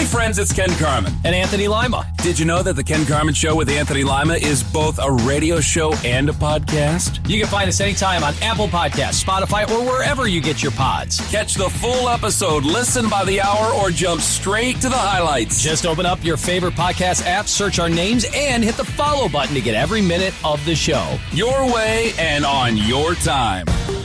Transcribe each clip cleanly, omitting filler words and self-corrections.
friends, it's Ken Carman. And Anthony Lima. Did you know that The Ken Carman Show with Anthony Lima is both a radio show and a podcast? You can find us anytime on Apple Podcasts, Spotify, or wherever you get your pods. Catch the full episode, listen by the hour, or jump straight to the highlights. Just open up your favorite podcast app, search our names, and hit the follow button to get every minute of the show. Your way and on your time.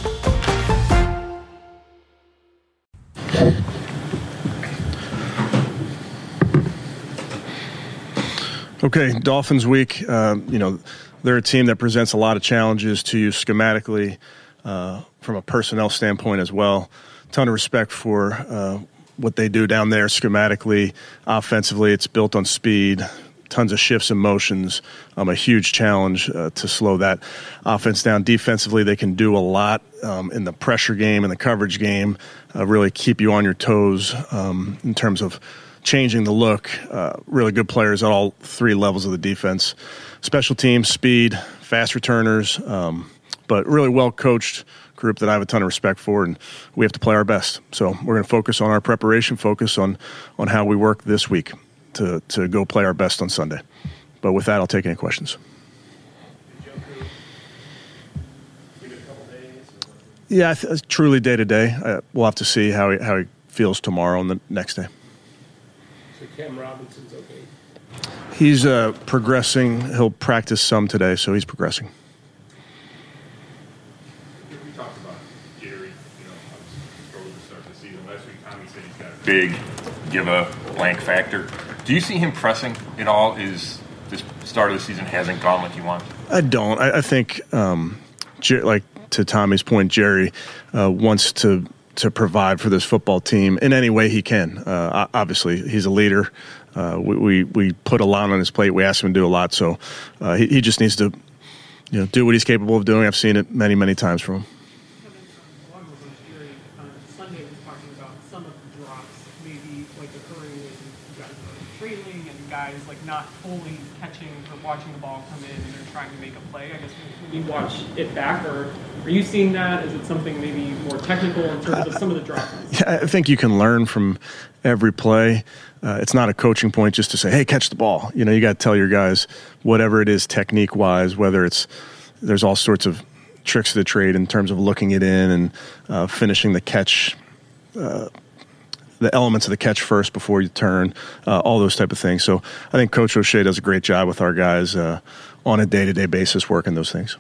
Okay, Dolphins week. They're a team that presents a lot of challenges to you schematically, from a personnel standpoint as well. Ton of respect for what they do down there schematically. Offensively, it's built on speed, tons of shifts and motions, a huge challenge to slow that offense down. Defensively, they can do a lot in the pressure game and the coverage game, really keep you on your toes in terms of changing the look. Really good players at all three levels of the defense. Special teams, speed, fast returners, but really well-coached group that I have a ton of respect for, and we have to play our best. So we're going to focus on our preparation, focus on how we work this week to go play our best on Sunday. But with that, I'll take any questions. Yeah, truly day-to-day. We'll have to see how he feels tomorrow and the next day. Cam Robinson's okay? He's progressing. He'll practice some today, so he's progressing. We talked about Jerry, early to start the season. Last week, Tommy said he's got a big give a blank factor. Do you see him pressing at all? Is this start of the season hasn't gone like you want? I don't. I think, like to Tommy's point, Jerry wants to provide for this football team in any way he can. Obviously, he's a leader. We put a lot on his plate. We ask him to do a lot, so he just needs to, do what he's capable of doing. I've seen it many, many times from him. Along with Jerry, Sunday was talking about some of the drops maybe occurring when you guys are trailing and guys not fully catching or watching the ball come in and they're trying to make a play. I guess when you watch it back, or are you seeing that? Is it something maybe more technical in terms of some of the drops? Yeah, I think you can learn from every play. It's not a coaching point just to say, hey, catch the ball. You got to tell your guys whatever it is technique-wise, whether there's all sorts of tricks of the trade in terms of looking it in and finishing the catch, the elements of the catch first before you turn, all those type of things. So I think Coach O'Shea does a great job with our guys on a day-to-day basis working those things.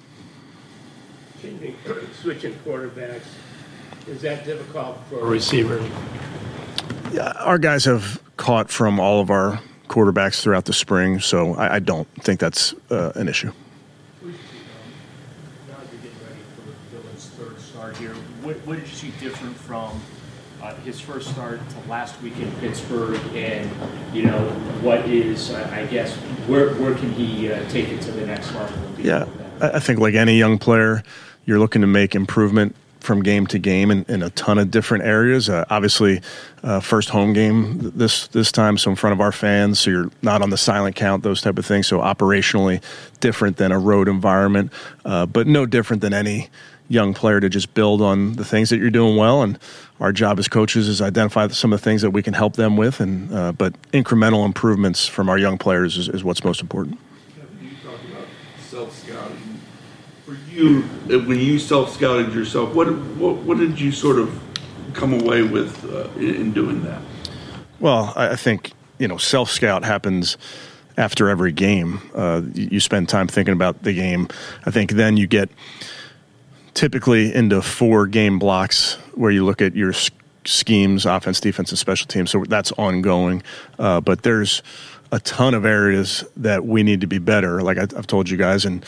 Switching quarterbacks, is that difficult for a receiver? Yeah, our guys have caught from all of our quarterbacks throughout the spring, so I don't think that's an issue. Now you're getting ready for Dylan's third start here. What did you see different from his first start to last week in Pittsburgh? And, what is, I guess, where can he take it to the next level? Yeah, I think like any young player, you're looking to make improvement from game to game in a ton of different areas. Obviously, first home game this time, so in front of our fans, so you're not on the silent count, those type of things. So operationally different than a road environment, but no different than any young player to just build on the things that you're doing well. And our job as coaches is identify some of the things that we can help them with, and but incremental improvements from our young players is what's most important. You talk about self-scouting. For you, when you self-scouted yourself, what did you sort of come away with in doing that? Well, I think, self-scout happens after every game. You spend time thinking about the game. I think then you get typically into 4 game blocks where you look at your schemes, offense, defense, and special teams. So that's ongoing. But there's a ton of areas that we need to be better, like I've told you guys, and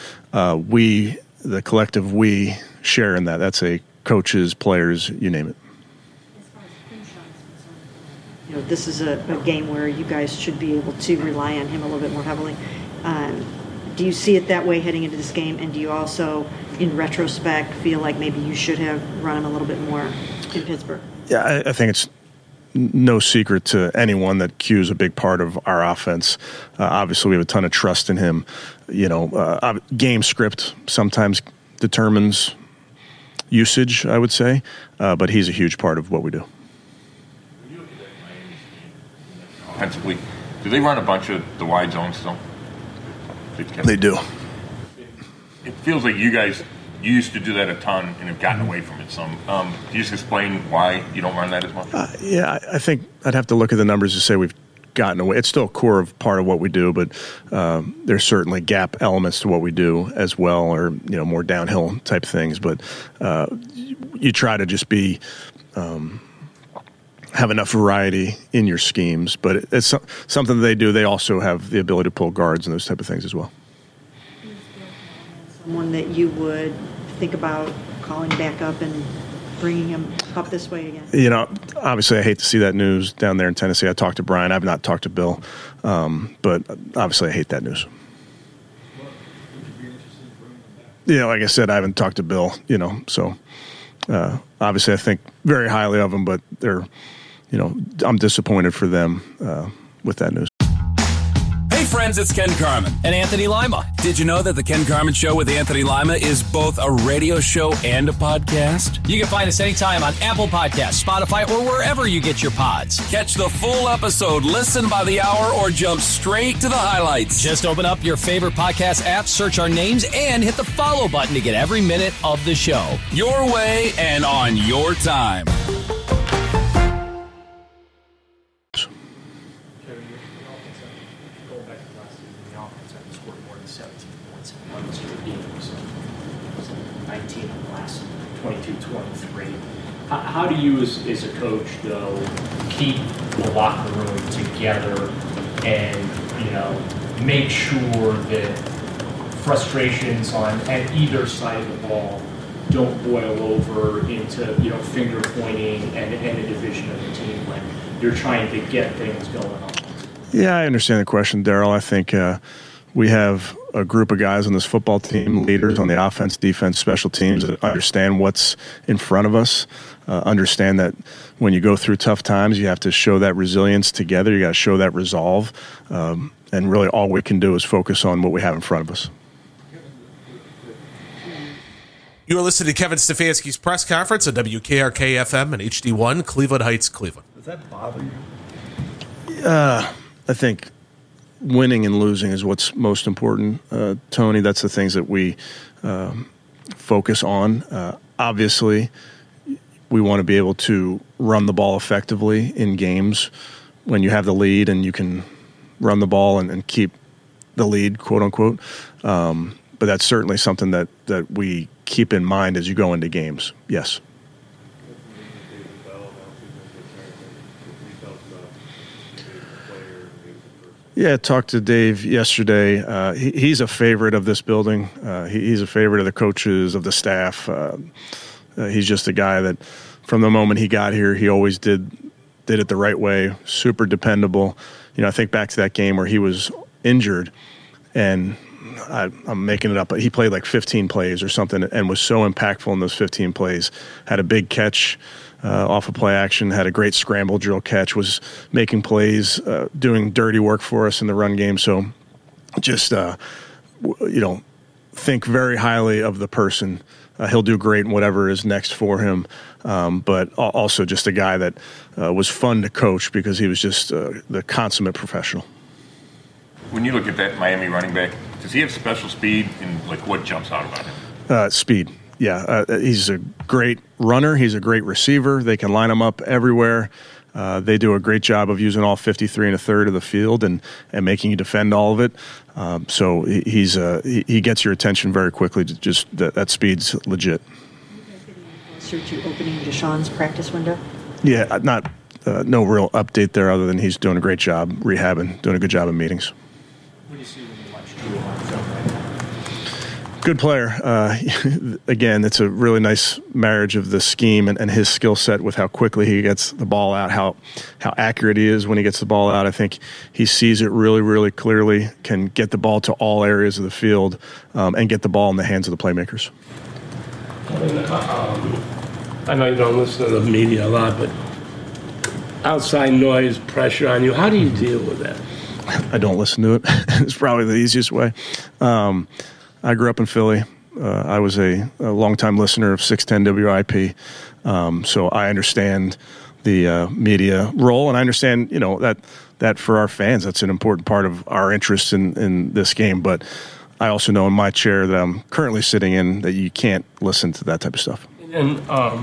the collective we share in that. That's coaches, players, you name it. As far as Crenshaw is concerned, this is a game where you guys should be able to rely on him a little bit more heavily. Do you see it that way heading into this game? And do you also, in retrospect, feel like maybe you should have run him a little bit more in Pittsburgh? Yeah, I think it's no secret to anyone that Q is a big part of our offense. Obviously, we have a ton of trust in him. Game script sometimes determines usage, I would say, but he's a huge part of what we do. When you look at that Miami team, offensively. Do they run a bunch of the wide zones still? They do. It feels like you guys used to do that a ton and have gotten away from it some. Can you just explain why you don't run that as much? Yeah, I think I'd have to look at the numbers to say we've gotten away. It's still a core of part of what we do, but there's certainly gap elements to what we do as well, or more downhill type things. But you try to just have enough variety in your schemes. But it's something they do. They also have the ability to pull guards and those type of things as well. Someone that you would think about calling back up and bringing him up this way again? Obviously I hate to see that news down there in Tennessee. I talked to Brian. I've not talked to Bill. But obviously I hate that news. Like I said, I haven't talked to Bill, so obviously I think very highly of him, but I'm disappointed for them with that news. Hey friends, it's Ken Carman. And Anthony Lima. Did you know that the Ken Carman Show with Anthony Lima is both a radio show and a podcast? You can find us anytime on Apple Podcasts, Spotify, or wherever you get your pods. Catch the full episode, listen by the hour, or jump straight to the highlights. Just open up your favorite podcast app, search our names, and hit the follow button to get every minute of the show. Your way and on your time. Going back to last season, the offense had scored more than 17 points in one straight game. So 19 in the last 22-23. How do you, as a coach, though, keep the locker room together and make sure that frustrations at either side of the ball don't boil over into finger pointing and a division of the team when you're trying to get things going on? Yeah, I understand the question, Daryl. I think we have a group of guys on this football team, leaders on the offense, defense, special teams, that understand what's in front of us, understand that when you go through tough times, you have to show that resilience together. You got to show that resolve. And really all we can do is focus on what we have in front of us. You are listening to Kevin Stefanski's press conference on WKRK-FM and HD1, Cleveland Heights, Cleveland. Does that bother you? I think winning and losing is what's most important, Tony. That's the things that we focus on. Obviously, we want to be able to run the ball effectively in games when you have the lead and you can run the ball and keep the lead, quote unquote. But that's certainly something that we keep in mind as you go into games. Yes. Yeah, I talked to Dave yesterday. He's a favorite of this building. He's a favorite of the coaches, of the staff. He's just a guy that from the moment he got here, he always did it the right way, super dependable. I think back to that game where he was injured, and I'm making it up, but he played like 15 plays or something and was so impactful in those 15 plays. Had a big catch off of play action, had a great scramble drill catch, was making plays, doing dirty work for us in the run game. So just, think very highly of the person. He'll do great in whatever is next for him. But also just a guy that was fun to coach because he was just the consummate professional. When you look at that Miami running back, does he have special speed, and what jumps out about him? Speed. Yeah, he's a great runner. He's a great receiver. They can line him up everywhere. They do a great job of using all 53 1/3 of the field and making you defend all of it. So he gets your attention very quickly. Just that speed's legit. Closer to opening Deshaun's practice window? Yeah, no real update there other than he's doing a great job rehabbing, doing a good job in meetings. What do you see when you watch Drew on film right now? Good player. Again, it's a really nice marriage of the scheme and his skill set with how quickly he gets the ball out, how accurate he is when he gets the ball out. I think he sees it really, really clearly, can get the ball to all areas of the field, and get the ball in the hands of the playmakers. I know you don't listen to the media a lot, but outside noise, pressure on you, how do you deal with that? I don't listen to it. It's probably the easiest way. I grew up in Philly. I was a longtime listener of 610 WIP, so I understand the media role. And I understand, that for our fans, that's an important part of our interest in this game. But I also know in my chair that I'm currently sitting in that you can't listen to that type of stuff. And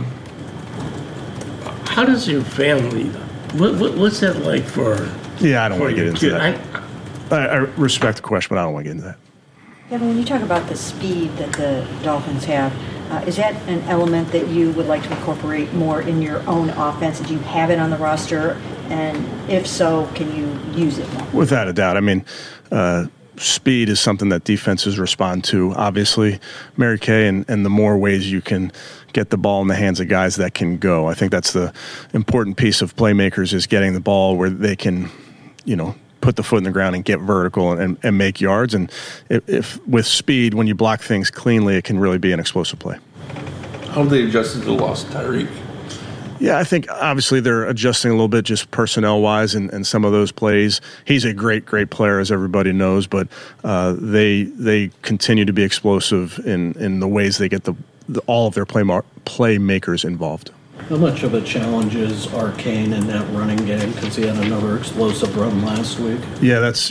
how does your family, what's that like for? Yeah, I don't want to get into kid? that. I respect the question, but I don't want to get into that. Kevin, when you talk about the speed that the Dolphins have, is that an element that you would like to incorporate more in your own offense? Do you have it on the roster? And if so, can you use it more? Without a doubt. I mean, speed is something that defenses respond to, obviously, Mary Kay, and the more ways you can get the ball in the hands of guys that can go. I think that's the important piece of playmakers, is getting the ball where they can, put the foot in the ground and get vertical and make yards. And if with speed, when you block things cleanly, it can really be an explosive play. How have they adjusted to the loss of Tyreek? Yeah, I think obviously they're adjusting a little bit just personnel-wise and some of those plays. He's a great, great player, as everybody knows, but they continue to be explosive in the ways they get all of their playmakers involved. How much of a challenge is Arcane in that running game? Because he had another explosive run last week. Yeah, it's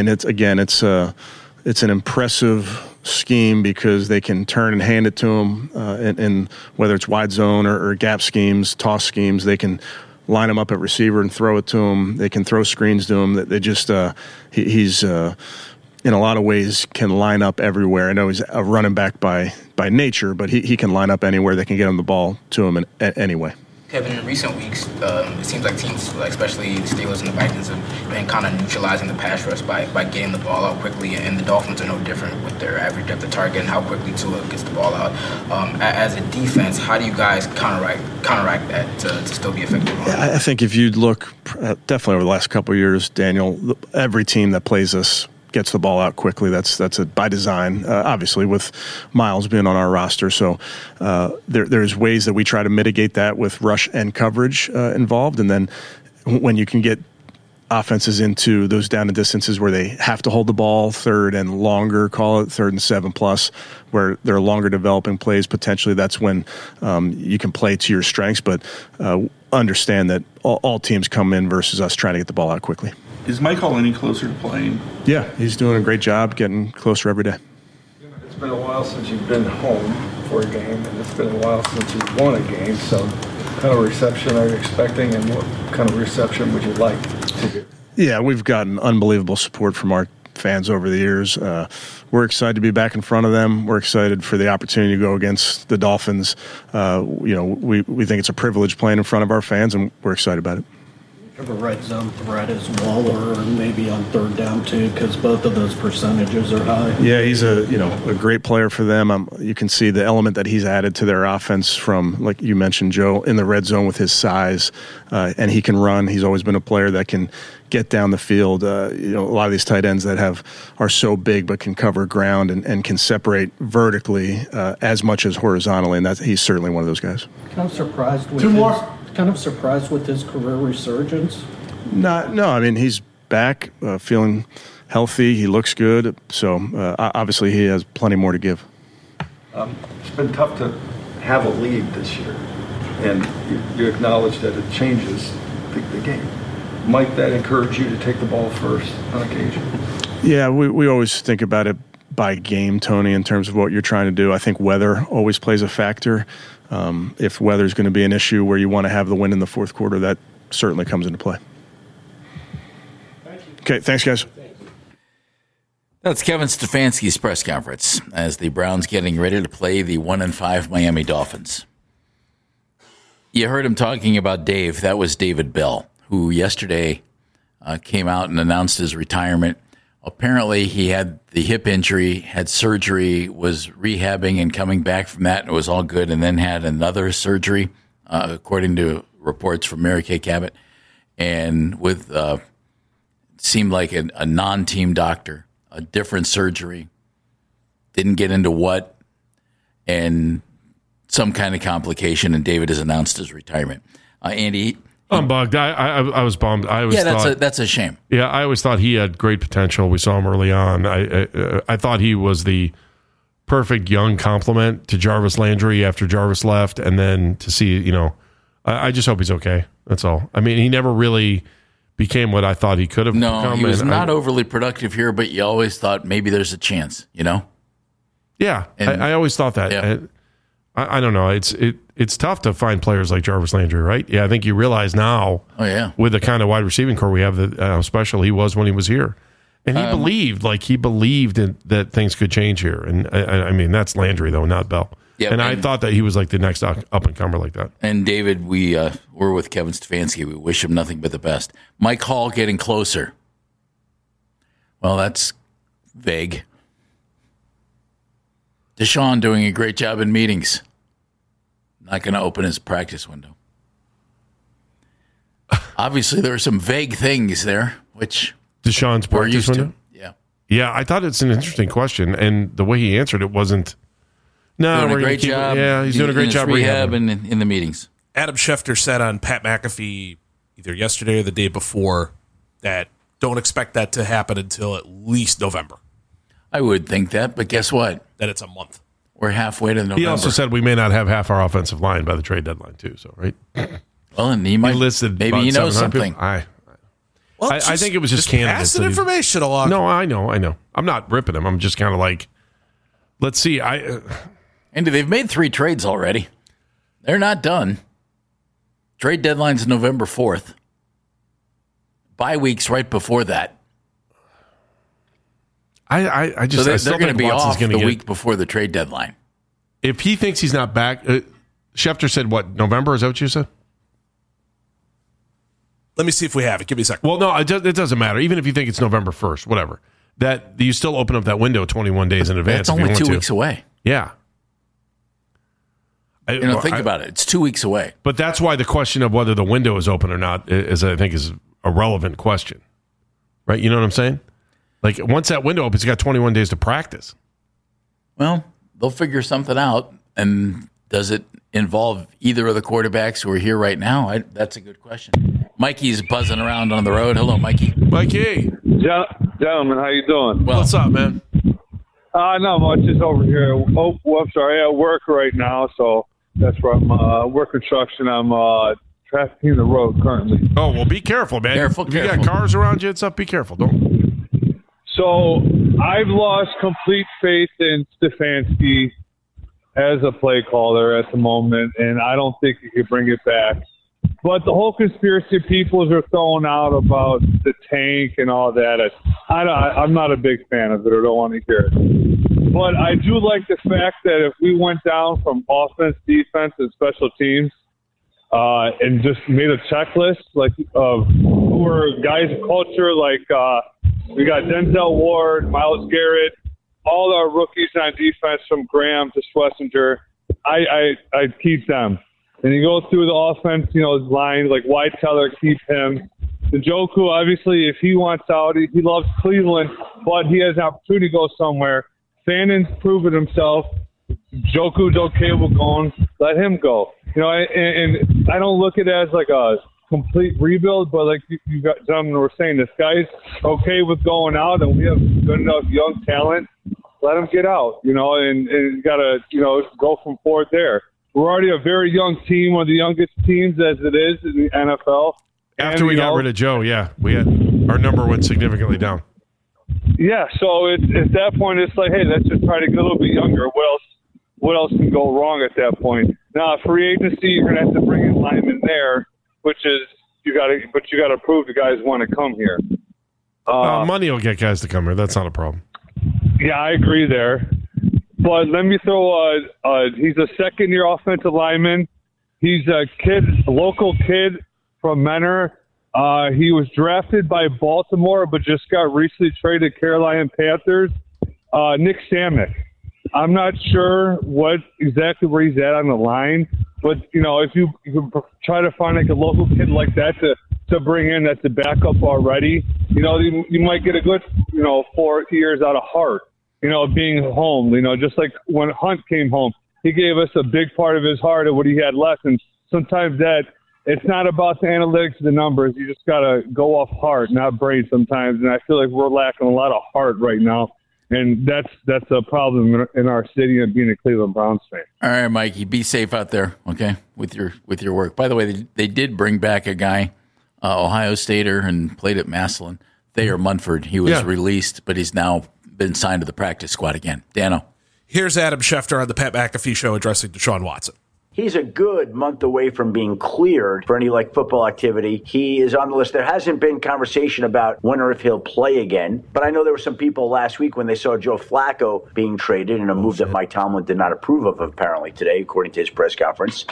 an impressive scheme because they can turn and hand it to him, and whether it's wide zone or gap schemes, toss schemes, they can line him up at receiver and throw it to him. They can throw screens to him. They just he's in a lot of ways can line up everywhere. I know he's a running back by nature, but he can line up anywhere. They can get him the ball to him anyway. Kevin, in recent weeks, it seems like teams, especially the Steelers and the Vikings, have been kind of neutralizing the pass rush by getting the ball out quickly, and the Dolphins are no different with their average depth of target and how quickly Tua gets the ball out. As a defense, how do you guys counteract that to still be effective? I think if you look definitely over the last couple of years, Daniel, every team that plays us gets the ball out quickly. That's by design, obviously, with Miles being on our roster. So there's ways that we try to mitigate that with rush and coverage involved. And then when you can get offenses into those down and distances where they have to hold the ball, third and longer, call it 3rd and 7+, where there are longer developing plays, potentially that's when you can play to your strengths. But understand that all teams come in versus us trying to get the ball out quickly. Is Mike Hall any closer to playing? Yeah, he's doing a great job, getting closer every day. It's been a while since you've been home for a game, and it's been a while since you've won a game. So what kind of reception are you expecting, and what kind of reception would you like to get? Yeah, we've gotten unbelievable support from our fans over the years. We're excited to be back in front of them. We're excited for the opportunity to go against the Dolphins. We think it's a privilege playing in front of our fans, and we're excited about it. Have a red zone threat as Waller, or maybe on 3rd down too, because both of those percentages are high. Yeah, he's a great player for them. You can see the element that he's added to their offense from, like you mentioned, Joe, in the red zone with his size, and he can run. He's always been a player that can get down the field. A lot of these tight ends that are so big but can cover ground and can separate vertically as much as horizontally, and he's certainly one of those guys. Kind of surprised with his career resurgence. No. I mean, he's back, feeling healthy. He looks good. So obviously, he has plenty more to give. It's been tough to have a lead this year, and you acknowledge that it changes the game. Might that encourage you to take the ball first on occasion? Yeah, we always think about it by game, Tony, in terms of what you're trying to do. I think weather always plays a factor. If weather is going to be an issue where you want to have the win in the fourth quarter, that certainly comes into play. Thank you. Okay, thanks, guys. That's Kevin Stefanski's press conference as the Browns getting ready to play the 1-5 Miami Dolphins. You heard him talking about Dave. That was David Bell, who yesterday came out and announced his retirement. Apparently, he had the hip injury, had surgery, was rehabbing and coming back from that, and it was all good, and then had another surgery, according to reports from Mary Kay Cabot, and with seemed like a non-team doctor, a different surgery, didn't get into what, and some kind of complication, and David has announced his retirement. Andy, I'm bugged. I was bummed. That's a shame. Yeah, I always thought he had great potential. We saw him early on. I thought he was the perfect young complement to Jarvis Landry after Jarvis left, and then to see I just hope he's okay. That's all. I mean, he never really became what I thought he could have become. No, he was not overly productive here, but you always thought maybe there's a chance, you know? Yeah, I always thought that. Yeah. I don't know. It's tough to find players like Jarvis Landry, right? Yeah, I think you realize now with the kind of wide receiving core we have that how special he was when he was here. And he believed that things could change here. And I mean, that's Landry, though, not Bell. Yeah, and I thought that he was like the next up-and-comer like that. And David, we're with Kevin Stefanski. We wish him nothing but the best. Mike Hall getting closer. Well, that's vague. Deshaun doing a great job in meetings. Not going to open his practice window. Obviously, there are some vague things there, which Deshaun's practice window? Yeah. Yeah, I thought it's an interesting question, and the way he answered it wasn't. No, doing a great job. Yeah, he's doing a great job rehab and in the meetings. Adam Schefter said on Pat McAfee either yesterday or the day before that don't expect that to happen until at least November. I would think that, but guess what? That it's a month. We're halfway to November. He also said we may not have half our offensive line by the trade deadline, too. So, right? Well, and he might listed. Maybe he knows something. I think it was just candidates. Pass the information along. No, I know. I'm not ripping him. I'm just kind of like, let's see. Andy, they've made 3 trades already. They're not done. Trade deadline's November 4th. Bye week's right before that. I just they're going to be off the week before the trade deadline. If he thinks he's not back, Schefter said what, November? Is that what you said? Let me see if we have it. Give me a second. Well, no, it doesn't matter. Even if you think it's November 1st, whatever. That you still open up that window 21 days in advance. It's only 2 weeks away. Yeah. Think about it. It's 2 weeks away. But that's why the question of whether the window is open or not is I think, is a relevant question. Right? You know what I'm saying? Like, once that window opens, you got 21 days to practice. Well, they'll figure something out. And does it involve either of the quarterbacks who are here right now? That's a good question. Mikey's buzzing around on the road. Hello, Mikey. Mikey. Gentlemen, how you doing? Well, what's up, man? Not much. Just over here. Oh, I'm sorry. At work right now, so that's where I'm work construction. I'm trafficking the road currently. Oh, well, be careful, man. Careful. You got cars around you and stuff, be careful. Don't. So I've lost complete faith in Stefanski as a play caller at the moment, and I don't think he could bring it back. But the whole conspiracy people are throwing out about the tank and all that, I'm not a big fan of it or don't want to hear it. But I do like the fact that if we went down from offense, defense, and special teams and just made a checklist like of who are guys of culture, like we got Denzel Ward, Myles Garrett, all our rookies on defense from Graham to Schlesinger, I'd keep them. And you go through the offense, line, like Whiteteller, keep him. Njoku, obviously, if he wants out, he loves Cleveland, but he has an opportunity to go somewhere. Fannon's proven himself. Njoku's okay with going. Let him go. And I don't look at it as like a complete rebuild, but like you got gentlemen were saying, this guy's okay with going out, and we have good enough young talent. Let him get out, and you got to, go from forward there. We're already a very young team, one of the youngest teams as it is in the NFL. After we got rid of Joe, we had our number went significantly down. Yeah, so at that point, it's like, hey, let's just try to get a little bit younger. What else can go wrong at that point? Now, free agency, you're gonna have to bring in linemen there, which is you got to prove the guys want to come here. Money will get guys to come here. That's not a problem. Yeah, I agree there. But let me throw he's a second-year offensive lineman. He's a local kid from Menor. He was drafted by Baltimore, but just got recently traded to Carolina Panthers. Nick Samick. I'm not sure exactly where he's at on the line, but, if you try to find like a local kid like that to bring in that's a backup already, you might get a good, 4 years out of Hart. Being home, just like when Hunt came home, he gave us a big part of his heart of what he had left. And sometimes it's not about the analytics of the numbers. You just got to go off heart, not brain sometimes. And I feel like we're lacking a lot of heart right now. And that's a problem in our city and being a Cleveland Browns fan. All right, Mikey, be safe out there, okay, with your work. By the way, they did bring back a guy, Ohio Stater, and played at Massillon. Thayer Munford. He was released, but he's now been signed to the practice squad again. Dano. Here's Adam Schefter on the Pat McAfee Show addressing Deshaun Watson. He's a good month away from being cleared for any football activity. He is on the list. There hasn't been conversation about when or if he'll play again. But I know there were some people last week when they saw Joe Flacco being traded in a move that Mike Tomlin did not approve of apparently today, according to his press conference.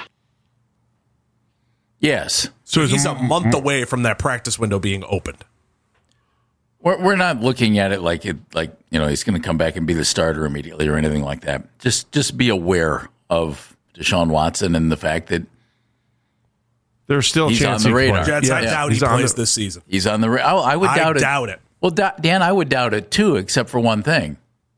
Yes. So he's a month away from that practice window being opened. We're not looking at it like he's going to come back and be the starter immediately or anything like that. Just be aware of Deshaun Watson and the fact that there's still he's chance on the radar. Jets, I doubt he plays this season. He's on the radar. I would doubt it. I doubt it. Well, Dan, I would doubt it too, except for one thing.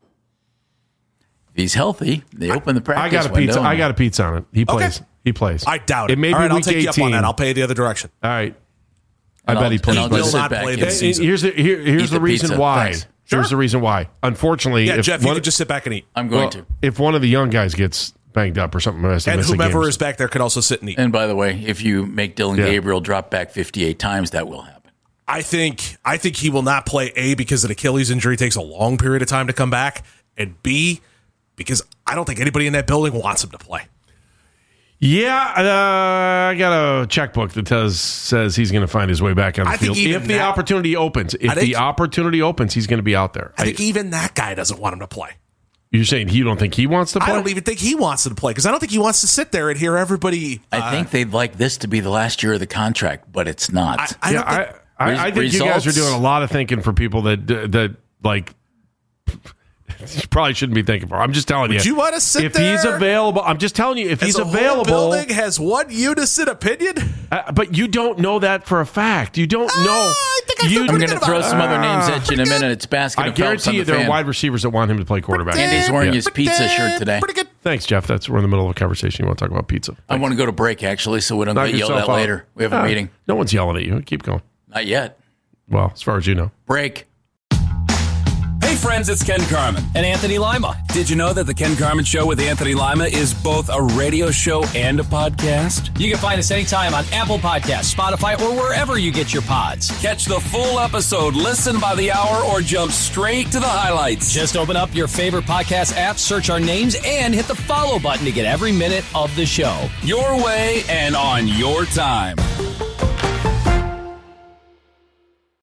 If he's healthy, they open the practice window. I got a pizza on it. He plays. Okay. He plays. I doubt it. All right, I'll take you up on that. I'll pay you the other direction. All right. I bet he plays. He will not play this season. Here's the reason why. Sure. Here's the reason why. Unfortunately, Jeff, you can just sit back and eat. I'm going to. If one of the young guys gets banged up or something, and whomever is back there could also sit and eat. And by the way, if you make Dylan Gabriel drop back 58 times, that will happen. I think he will not play, A, because an Achilles injury takes a long period of time to come back, and B, because I don't think anybody in that building wants him to play. Yeah, I got a checkbook that says he's going to find his way back on the field if the opportunity opens. If the opportunity opens, he's going to be out there. I think even that guy doesn't want him to play. You're saying you don't think he wants to play? I don't even think he wants to play because I don't think he wants to sit there and hear everybody. I think they'd like this to be the last year of the contract, but it's not. I think you guys are doing a lot of thinking for people that like. You probably shouldn't be thinking for. I'm just telling you. Would you want to sit if there? He's available, I'm just telling you. If he's available, whole building has one unison opinion. But you don't know that for a fact. You don't know. I'm going to throw some other names at you in a minute. It's Baskin. I guarantee you, there are wide receivers that want him to play quarterback. Andy's wearing his pizza shirt today. Thanks, Jeff. We're in the middle of a conversation. You want to talk about pizza? I want to go to break actually, so we don't get yelled at later. We have a meeting. No one's yelling at you. Keep going. Not yet. Well, as far as you know. Break. Hey friends, it's Ken Carman. And Anthony Lima. Did you know that the Ken Carman Show with Anthony Lima is both a radio show and a podcast? You can find us anytime on Apple Podcasts, Spotify, or wherever you get your pods. Catch the full episode, listen by the hour, or jump straight to the highlights. Just open up your favorite podcast app, search our names, and hit the follow button to get every minute of the show. Your way and on your time.